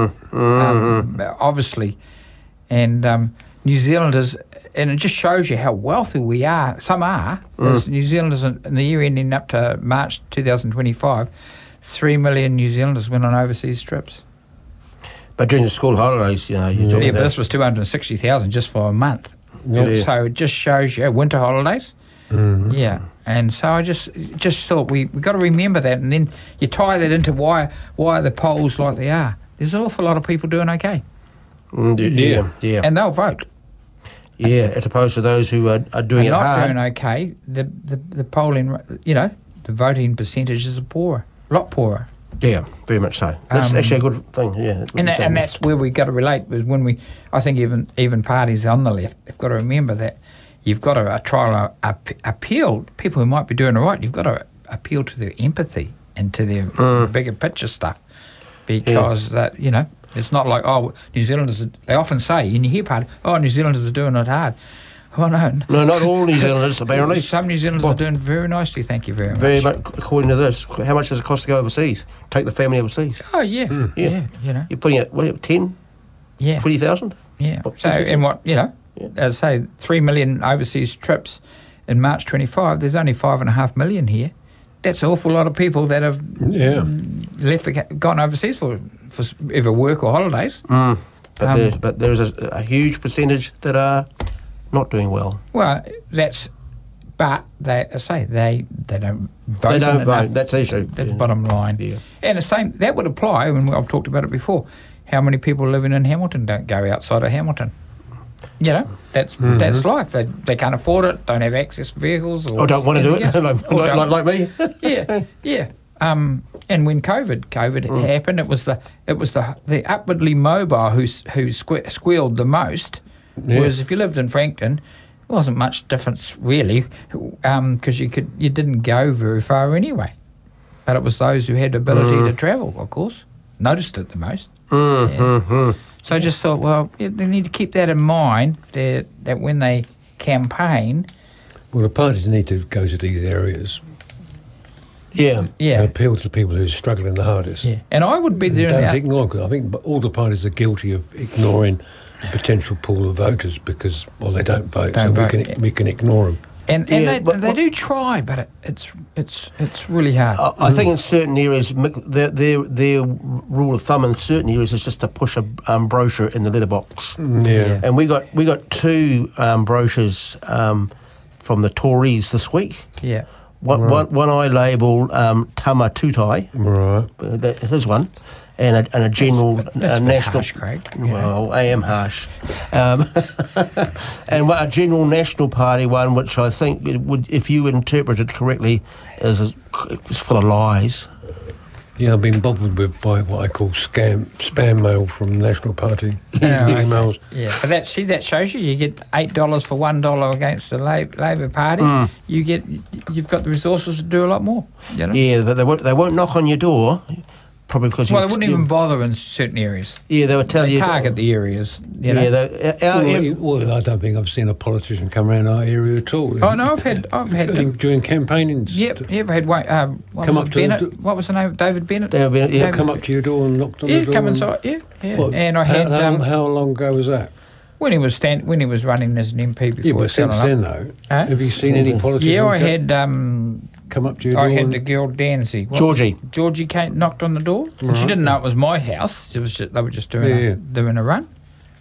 obviously, and New Zealanders, and it just shows you how wealthy we are. Some are. There's New Zealanders in the year ending up to March 2025, 3 million New Zealanders went on overseas trips. But during the school holidays, you're talking But about... this was 260,000 just for a month. Yeah. So it just shows you winter holidays. Yeah, and so I just thought we got to remember that, and then you tie that into why are the polls like they are. There's an awful lot of people doing okay, Yeah. and they'll vote. Yeah, as opposed to those who are doing And it not hard. doing okay. The polling, the voting percentages are poorer, a lot poorer. Yeah, very much so. That's actually a good thing, yeah. And that's where we got to relate with when I think even parties on the left, they've got to remember that you've got to try to appeal, people who might be doing it right, you've got to appeal to their empathy and to their bigger picture stuff. Because that, it's not like, New Zealanders, they often say, and you hear part, New Zealanders are doing it hard. Oh, no. No, not all New Zealanders, apparently. Some New Zealanders are doing very nicely, thank you very much. Very much, according to this, how much does it cost to go overseas? Take the family overseas? Oh, yeah. Yeah, You're putting it, 10, Yeah. 20,000? Yeah. What, So, 60,000? and what, as I say, 3 million overseas trips in March 25, there's only 5.5 million here. That's an awful lot of people that have gone overseas for either work or holidays. But there's a huge percentage that are not doing well. Well, but they don't vote. They don't enough. vote. That's the issue. That's the bottom line. Yeah. And the same that would apply. And I've talked about it before. How many people living in Hamilton don't go outside of Hamilton? That's life. They can't afford it. Don't have access to vehicles, or don't want to do it, anything else. like me. Yeah. And when COVID happened, it was the upwardly mobile who squealed the most. Yeah. Whereas if you lived in Frankton, it wasn't much difference really, because you didn't go very far anyway. But it was those who had the ability to travel, of course, noticed it the most. Yeah. So I just thought, they need to keep that in mind that when they campaign. Well, the parties need to go to these areas Yeah. and appeal to the people who are struggling the hardest. Yeah, and I would be And there. don't ignore, because I think all the parties are guilty of ignoring the potential pool of voters because, they don't vote, we can ignore them. And they do try, but it's really hard. I think in certain areas, their rule of thumb in certain areas is just to push a brochure in the letterbox. Yeah. And we got two brochures from the Tories this week. Yeah. One I label Tama Tutai. Right. That is one. And a general That's a bit national. harsh, Craig. Well, I am harsh. And a general national party one, which I think it would, if you interpret it correctly, is full of lies. Yeah, I've been bothered by what I call spam mail from National Party Yeah, okay. emails. Yeah, but that shows you get $8 for $1 against the Labor Party. You've got the resources to do a lot more. Yeah, but they won't knock on your door. Probably because they wouldn't even bother in certain areas. Yeah, they would tell They you. target the areas. Yeah, I don't think I've seen a politician come around our area at all. Oh no, I've had during campaigning. Yep, I've had Bennett. What was the name? David Bennett. David, Come up to your door and knocked on the door. Come inside. Yeah. What, And I had how long ago was that? when he was running as an MP before. Yeah, but since then though, have you seen any politicians? Yeah, I had come up to your door. I had the girl Dancy. Georgie came, knocked on the door. And she didn't know it was my house. It was they were just doing a run.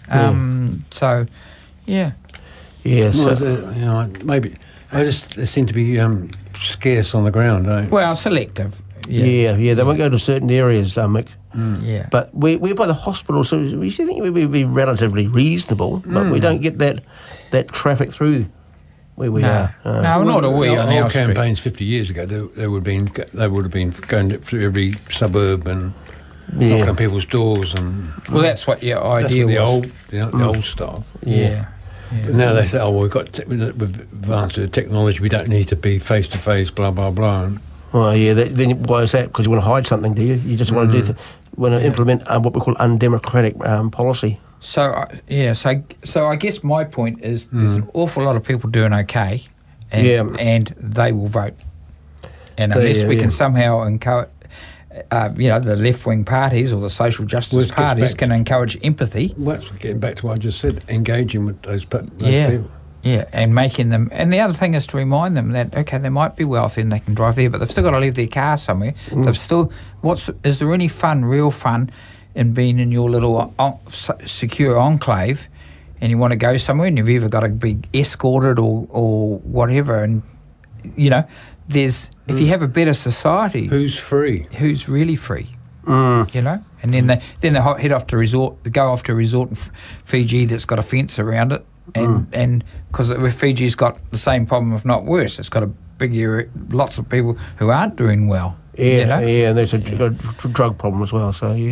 So, yeah. Yeah. So, maybe they seem to be scarce on the ground, don't they? Well, selective. Yeah. They won't go to certain areas, Mick. Yeah. But we're by the hospital, so we think we'd be relatively reasonable, but we don't get that traffic through where we are. No, not a we on our street. Campaigns 50 years ago, they would have been going through every suburb and knocking on people's doors and. Well, that's what your idea was. The old style. Yeah. But now they say, we've got with advance of technology, we don't need to be face to face, blah blah blah. Well, yeah. Then why is that? Because you want to hide something, do you? You just want to implement what we call undemocratic policy. So I guess my point is there's an awful lot of people doing okay, and they will vote. And unless we can somehow encourage, the left-wing parties or the social justice parties can encourage empathy. Well, that's getting back to what I just said, engaging with those people. Yeah, and making them... And the other thing is to remind them that, okay, they might be wealthy and they can drive there, but they've still got to leave their car somewhere. They've still... Is there any real fun in being in your little secure enclave and you want to go somewhere and you've either got to be escorted or whatever, and, there's... If you have a better society... Who's free? Who's really free? And then they head off to go off to a resort in Fiji that's got a fence around it. And because Fiji's got the same problem, if not worse, it's got a big area, lots of people who aren't doing well. And there's a drug problem as well. So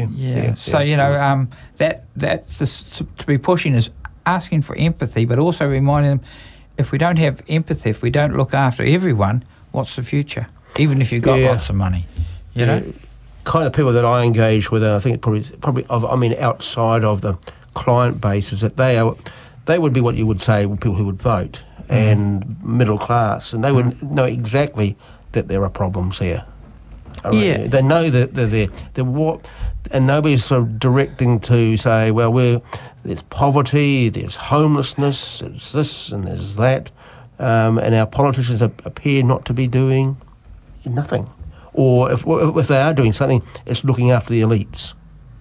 that's to be pushing is asking for empathy, but also reminding them if we don't have empathy, if we don't look after everyone, what's the future? Even if you've got lots of money, you know. Kind of people that I engage with, and I think it probably outside of the client base, is that they would be what you would say people who would vote and middle class, and they would know exactly that there are problems here. They know that they're there. And nobody's sort of directing to say, well, there's poverty, there's homelessness, there's this and there's that, and our politicians appear not to be doing nothing. Or if they are doing something, it's looking after the elites.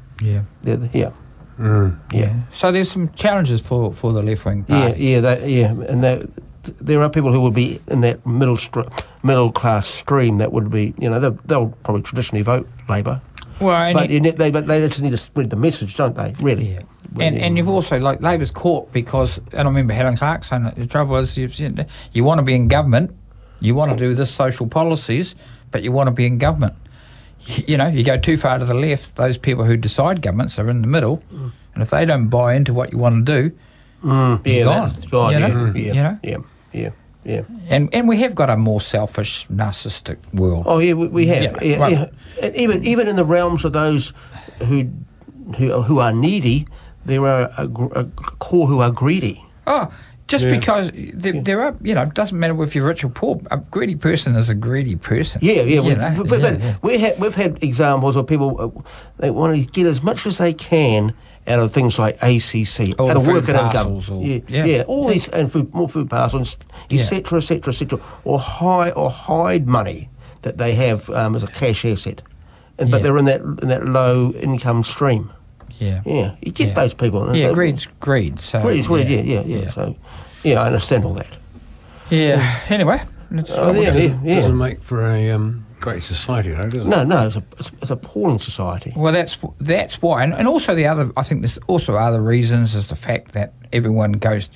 So there's some challenges for the left wing party. And there are people who will be in that middle class stream that would be, they'll probably traditionally vote Labor. Well, but they just need to spread the message, don't they? Really. Yeah. And you've also, like, Labor's caught because, and I remember Helen Clark saying that the trouble is you want to be in government, you want to do this social policies, but you want to be in government. You go too far to the left, those people who decide governments are in the middle, and if they don't buy into what you want to do, you're gone. Yeah. And we have got a more selfish, narcissistic world. Oh yeah, we have. And even in the realms of those who are needy, there are a core who are greedy. Oh, because there are, it doesn't matter if you're rich or poor. A greedy person is a greedy person. We've had examples of people they want to get as much as they can out of things like ACC, out of work and income. All these, and more food parcels, etc., or hide money that they have as a cash asset, but they're in that low income stream. You get those people. Greed. So greed. So, I understand all that. Anyway, doesn't make for a great society, though, does it? No, it's an appalling society. Well, that's why, and also the other. I think there's also other reasons is the fact that everyone goes,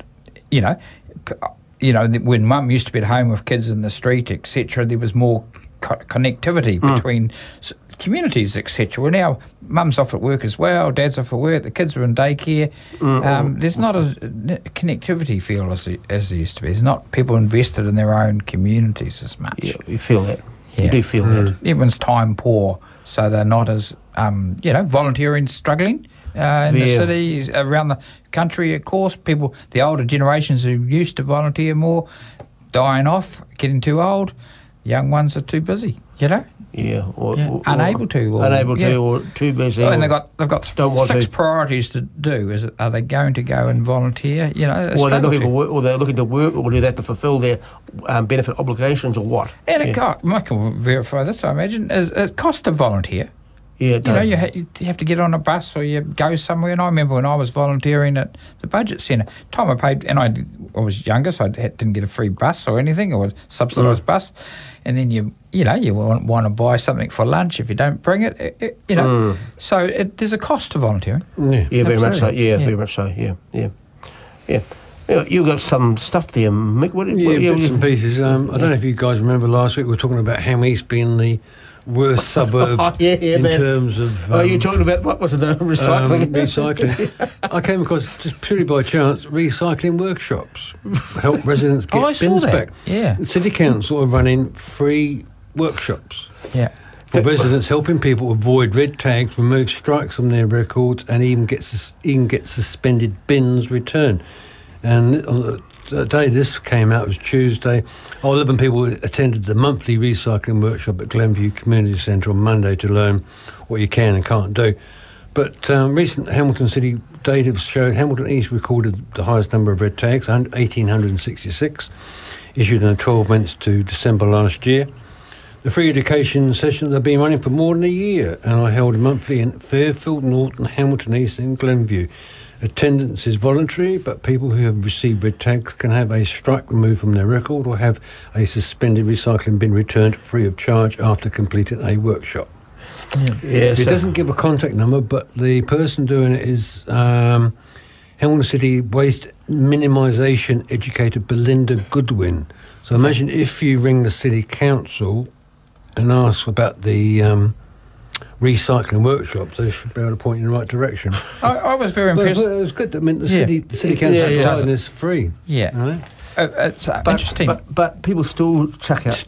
when Mum used to be at home with kids in the street, etc. There was more connectivity between communities, etc. Well, now Mum's off at work as well, Dad's off at work, the kids are in daycare. There's not a connectivity feel as there used to be. There's not people invested in their own communities as much. Yeah, you feel that. You do feel that. Everyone's time poor, so they're not as, volunteering, struggling in the cities, around the country, of course. People, the older generations who used to volunteer more, dying off, getting too old. Young ones are too busy, or unable to, or too busy. And they've got 6 priorities to do. Are they going to go and volunteer? Or they're looking for work, or they're looking to work, or do they have to fulfil their benefit obligations, or what? And Michael will verify this, I imagine, is it costs to volunteer. Yeah, it does. You have to get on a bus or you go somewhere. And I remember when I was volunteering at the Budget Centre, time I paid, and I was younger, so I didn't get a free bus or anything, or a subsidised bus. And then you want to buy something for lunch if you don't bring it, So there's a cost to volunteering. Yeah, very much so. Very much so. Yeah. You got some stuff there, Mick. Bits and pieces. I don't know if you guys remember last week we were talking about Ham East being the worst suburb in terms of... you're talking about, what was it, recycling? Recycling. I came across, just purely by chance, recycling workshops. Help residents get bins back. Yeah. The City Council are running free workshops. Yeah. For residents, helping people avoid red tags, remove strikes from their records, and even get suspended bins returned. And on the day this came out was Tuesday. 11 people attended the monthly recycling workshop at Glenview Community Centre on Monday to learn what you can and can't do. But recent Hamilton City data showed Hamilton East recorded the highest number of red tags, 1,866, issued in the 12 months to December last year. The free education sessions have been running for more than a year, and are held monthly in Fairfield, Norton, Hamilton East and Glenview. Attendance is voluntary, but people who have received red tags can have a strike removed from their record or have a suspended recycling bin returned free of charge after completing a workshop. It doesn't give a contact number, but the person doing it is Hamilton City Waste Minimisation Educator Belinda Goodwin. So imagine if you ring the City Council and ask about the recycling workshops, they should be able to point you in the right direction. I was very impressed. But it was good. I mean, the City Council providing this free. Yeah. Right? It's interesting. But people still chuck out.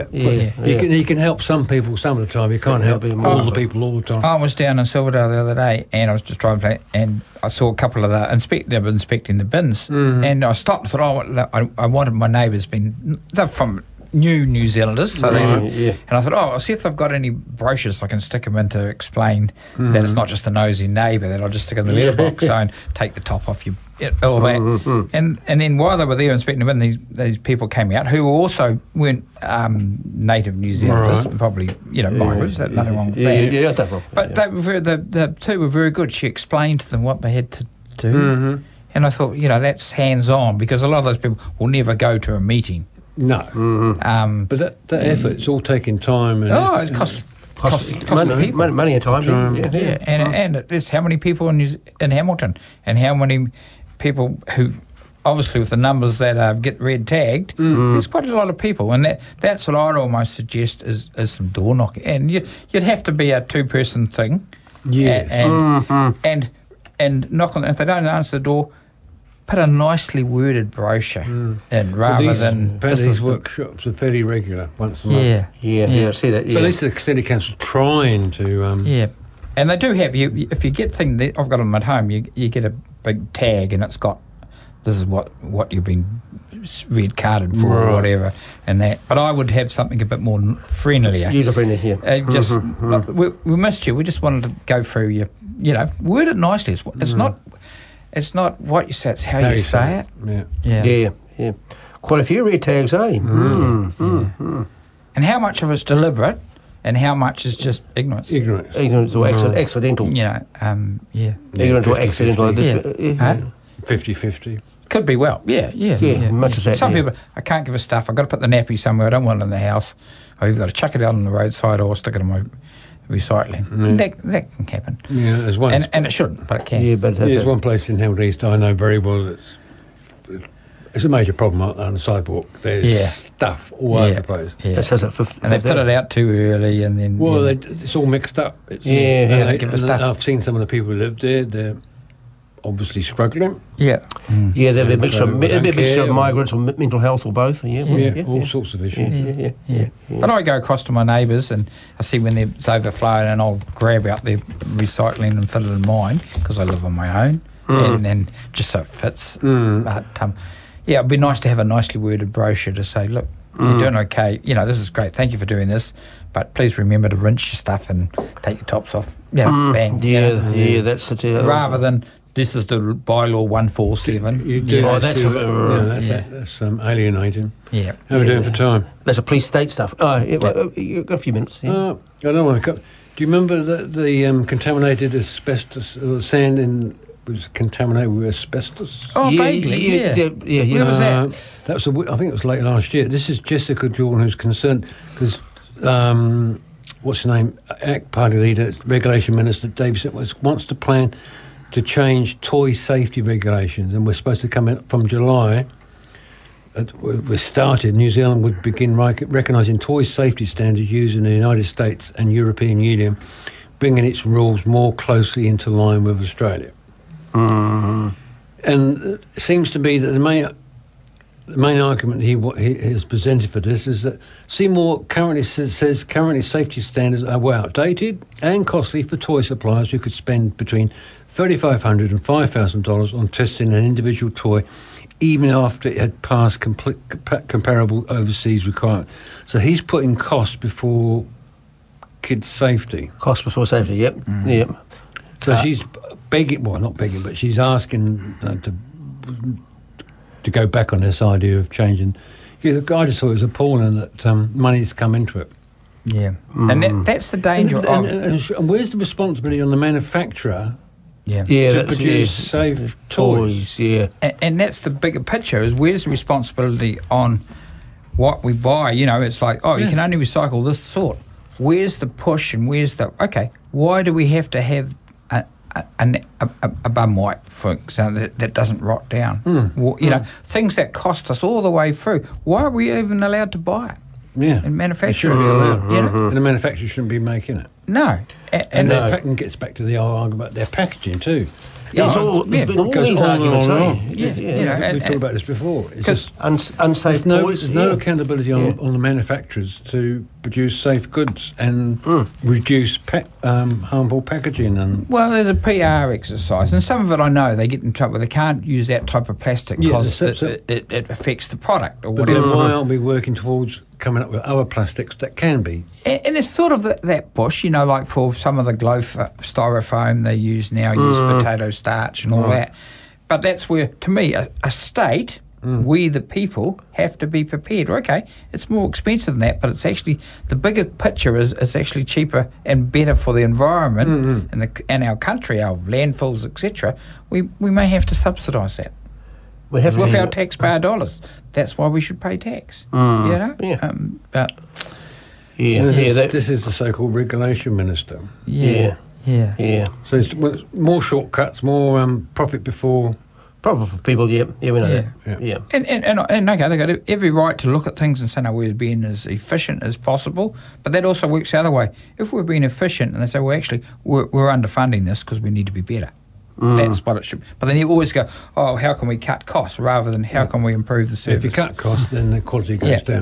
He can help some people some of the time. He can't help all the people all the time. I was down in Silverdale the other day, and I was just driving, and I saw a couple of inspecting the bins, and I stopped and thought, I wanted my neighbours they're from New Zealanders, so and I thought, I'll see if they've got any brochures I can stick them in to explain that it's not just a nosy neighbour, that I'll just stick in the letterbox and take the top off all that. And then while they were there inspecting the bin, these people came out who also weren't native New Zealanders, probably migrants. There's nothing wrong with that. But they were the two were very good. She explained to them what they had to do, and I thought, that's hands on, because a lot of those people will never go to a meeting. No, but that effort, it's all taking time. And it costs money and time. And it's how many people in Hamilton, and how many people who, obviously with the numbers that get red tagged, there's quite a lot of people, and that's what I'd almost suggest is some door knocking, and you'd have to be a 2-person thing, and knock on. If they don't answer the door, put a nicely worded brochure in, rather than these workshops are fairly regular once a month. I see that. So at least the City Council trying to. And they do have if you get things. I've got them at home. You get a big tag, and it's got this is what you've been red carded for or whatever, and that. But I would have something a bit more friendlier. User friendly, just we missed you. We just wanted to go through your, word it nicely. It's not. It's not what you say, it's how you say it. Yeah. Quite a few red tags, eh? And how much of it's deliberate and how much is just ignorance? Ignorance or accidental. Ignorance or accidental. 50-50. Could be much as that. Some people, I can't give a stuff, I've got to put the nappy somewhere, I don't want it in the house. Or you've got to chuck it out on the roadside or stick it in my recycling. That can happen. Yeah, there's one. And it shouldn't, but it can. Yeah, but there's one place in Hamilton East I know very well it's a major problem on the sidewalk. There's stuff all over the place. And they put it out too early, and then it's all mixed up. They give the stuff. I've seen some of the people who live there. They're obviously struggling. There'll be a mixture of migrants or mental health or both. All sorts of issues. But I go across to my neighbours and I see when it's overflowing, and I'll grab out their recycling and fit it in mine, because I live on my own, and just so it fits. But it'd be nice to have a nicely worded brochure to say, look, you're doing okay. This is great. Thank you for doing this. But please remember to rinse your stuff and take your tops off. Bang. That's the rather than this is the bylaw 147. That's alienating. Yeah. How are we doing for time? That's a police state stuff. You've got a few minutes. I don't want to. Do you remember the contaminated asbestos sand was contaminated with asbestos? Oh, vaguely. Where was that? I think it was late last year. This is Jessica Jordan who's concerned because what's her name? ACT Party leader, Regulation Minister David wants to plan to change toy safety regulations, and we're supposed to come in from July. We're started. New Zealand would begin recognising toy safety standards used in the United States and European Union, bringing its rules more closely into line with Australia. And it seems to be that the main the main argument he has presented for this is that Seymour currently says currently safety standards are well outdated and costly for toy suppliers who could spend between $3,500 and $5,000 on testing an individual toy, even after it had passed comparable overseas requirements. So he's putting cost before kids' safety. Cost before safety, yep. Yep. So she's begging, well, not begging, but she's asking to go back on this idea of changing. I just thought it was appalling that money's come into it. Yeah. And that's the danger and where's the responsibility on the manufacturer to produce safe toys? Yeah. And that's the bigger picture, is where's the responsibility on what we buy? You know, it's like, you can only recycle this sort. Where's the push and where's the... Okay, why do we have to have a bum wipe, for example, that doesn't rot down? You know, things that cost us all the way through. Why are we even allowed to buy it? Yeah. And manufacture it. Shouldn't be allowed. You know? And the manufacturer shouldn't be making it. No. And their packing gets back to the old argument about their packaging too. There's been all these arguments, You know, we've talked about this before. It's just unsafe toys. There's no accountability on the manufacturers to produce safe goods and reduce harmful packaging. Well, there's a PR exercise, and some of it I know they get in trouble. They can't use that type of plastic because it affects the product or whatever. But then why aren't we working towards coming up with other plastics that can be? And it's sort of that push, you know, like for some of the glow styrofoam they use now, use potato starch and all that. But that's where, to me, a state, we the people, have to be prepared. Okay, it's more expensive than that, but it's actually, the bigger picture is actually cheaper and better for the environment and our country, our landfills, etc. We may have to subsidise that. We have with our taxpayer dollars. That's why we should pay tax. You know? Yeah. But... This is the so-called regulation minister. Yeah. So it's more shortcuts, more profit before... Profit for people, we know that. Yeah. And okay, they've got every right to look at things and say, no, we're being as efficient as possible, but that also works the other way. If we're being efficient and they say, well, actually, we're underfunding this because we need to be better. That's what it should be. But then you always go, how can we cut costs rather than how can we improve the service? If you cut costs, then the quality goes down.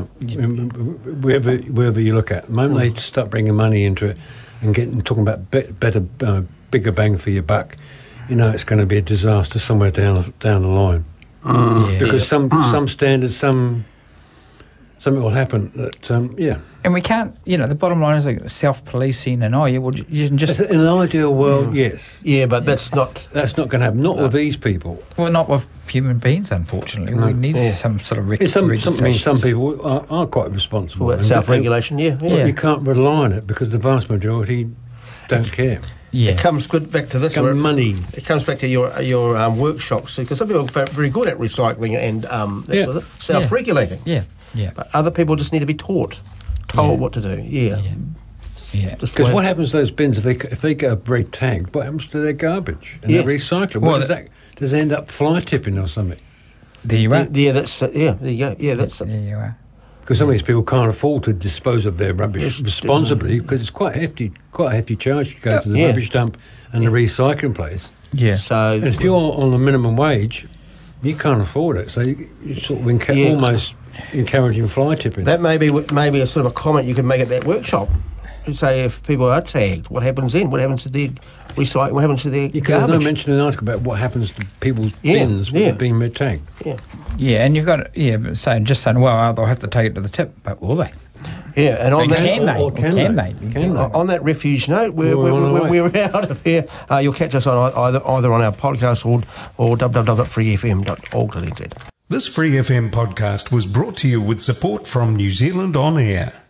Wherever you look at. The moment they start bringing money into it and talking about better, bigger bang for your buck, you know it's going to be a disaster somewhere down the line. Because some standards, something will happen that, And we can't, the bottom line is like self-policing and, you can just... In an ideal world, yes. Yeah, but that's not... That's not going to happen. Not with these people. Well, not with human beings, unfortunately. We need some sort of regulation. Some people are quite responsible. Well, self-regulation, Well, you can't rely on it because the vast majority don't care. Yeah. It comes back to this. Money. It comes back to your workshops, because some people are very good at recycling and sort of self-regulating. Yeah. But other people just need to be told what to do. Yeah. Because what happens to those bins if they get red tagged? What happens to their garbage and their recycling? Well, does it end up fly tipping or something? There you are. There you go. Yeah, that's there you are. Because some of these people can't afford to dispose of their rubbish responsibly, because it's quite a hefty charge to go to the rubbish dump and the recycling place. Yeah. So, and if you're on the minimum wage, you can't afford it. So you sort of almost encouraging fly tipping. That may be a sort of a comment you could make at that workshop. And say if people are tagged, what happens then? What happens to their recycling? What happens to their garbage? There's no mention in the article about what happens to people's bins when they're being red tagged. Yeah, and you've got saying, well, they'll have to take it to the tip, but will they? Yeah, and on can they? On that refuge note, we're out of here. You'll catch us on either on our podcast or www.freefm.org.nz. This Free FM podcast was brought to you with support from New Zealand On Air.